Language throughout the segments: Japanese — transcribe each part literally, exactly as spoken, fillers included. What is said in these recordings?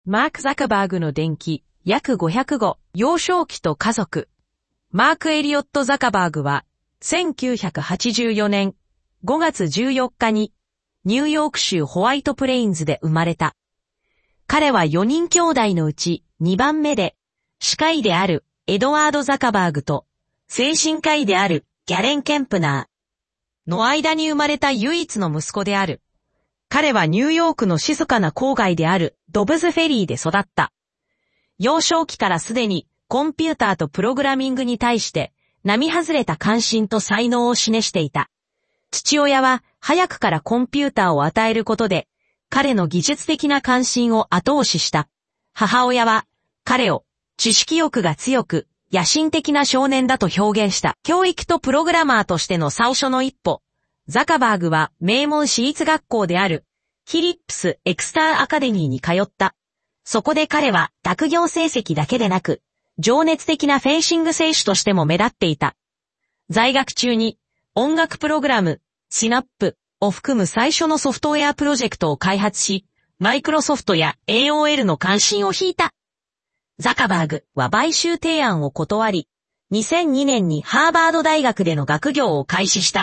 マーク・ザカバーグの伝記、約ごひゃくご、幼少期と家族。マーク・エリオット・ザカバーグは、せんきゅうひゃくはちじゅうよねんごがつじゅうよっかに、ニューヨーク州ホワイトプレインズで生まれた。彼はよにん兄弟のうちにばんめで、歯科医であるエドワード・ザカバーグと、精神科医であるギャレン・ケンプナーの間に生まれた唯一の息子である。彼はニューヨークの静かな郊外であるドブズフェリーで育った。幼少期からすでにコンピューターとプログラミングに対して並外れた関心と才能を示していた。父親は早くからコンピューターを与えることで彼の技術的な関心を後押しした。母親は彼を知識欲が強く野心的な少年だと表現した。教育とプログラマーとしての最初の一歩。ザカバーグは名門私立学校であるフィリップス・エクスター・アカデミーに通った。そこで彼は学業成績だけでなく、情熱的なフェンシング選手としても目立っていた。在学中に音楽プログラム、シナップを含む最初のソフトウェアプロジェクトを開発し、マイクロソフトや エーオーエル の関心を引いた。ザカバーグは買収提案を断り、にせんにねんにハーバード大学での学業を開始した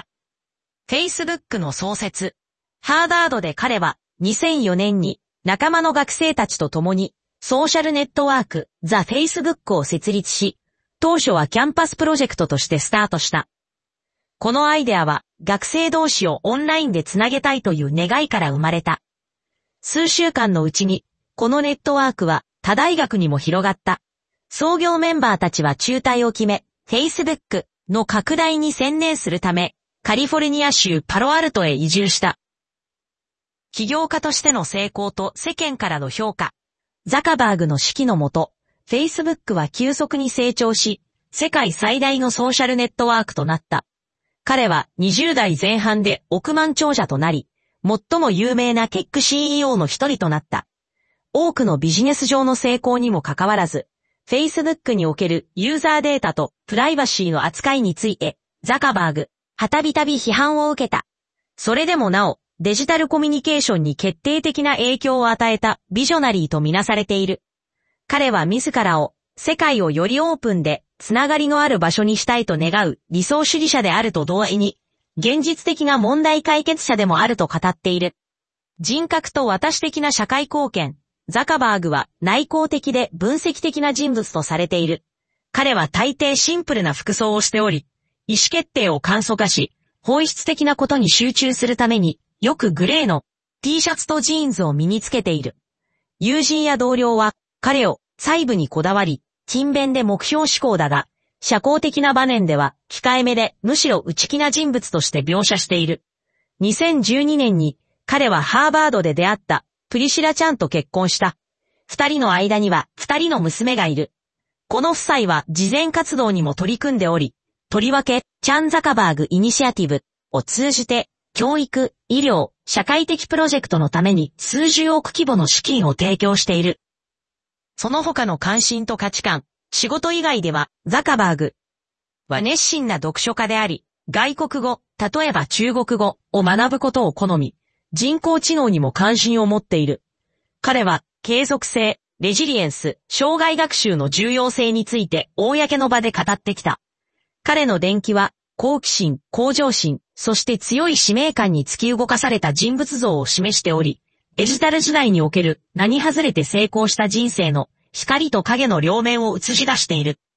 。Facebook の創設。ハーバードで彼はにせんよねんに仲間の学生たちと共にソーシャルネットワークザ・フェイスブックを設立し、当初はキャンパスプロジェクトとしてスタートした。このアイデアは学生同士をオンラインでつなげたいという願いから生まれた。数週間のうちにこのネットワークは他大学にも広がった。創業メンバーたちは中退を決め、Facebook の拡大に専念するため、カリフォルニア州パロアルトへ移住した。起業家としての成功と世間からの評価。ザカバーグの指揮のもと、Facebook は急速に成長し、世界最大のソーシャルネットワークとなった。彼はにじゅうだいぜん半で億万長者となり、最も有名なテック シーイーオー の一人となった。多くのビジネス上の成功にもかかわらず、Facebook におけるユーザーデータとプライバシーの扱いについて、ザカバーグはたびたび批判を受けた。それでもなお、デジタルコミュニケーションに決定的な影響を与えたビジョナリーとみなされている。彼は自らを世界をよりオープンでつながりのある場所にしたいと願う理想主義者であると同時に、現実的な問題解決者でもあると語っている。人格と私的な社会貢献。ザカバーグは内向的で分析的な人物とされている。彼は大抵シンプルな服装をしており、意思決定を簡素化し、本質的なことに集中するために、よくグレーの T シャツとジーンズを身につけている。友人や同僚は彼を細部にこだわり、勤勉で目標志向だが、社交的な場面では控えめでむしろ内気な人物として描写している。にせんじゅうにねんに彼はハーバードで出会ったプリシラちゃんと結婚した。二人の間には二人の娘がいる。この夫妻は慈善活動にも取り組んでおり、とりわけチャン・ザカバーグ・イニシアティブを通じて、教育、医療、社会的プロジェクトのために数十億規模の資金を提供している。その他の関心と価値観、仕事以外ではザカバーグは熱心な読書家であり、外国語、例えば中国語を学ぶことを好み、人工知能にも関心を持っている。彼は継続性、レジリエンス、生涯学習の重要性について公の場で語ってきた。彼の伝記は好奇心、向上心、そして強い使命感に突き動かされた人物像を示しており、デジタル時代における名に外れて成功した人生の光と影の両面を映し出している。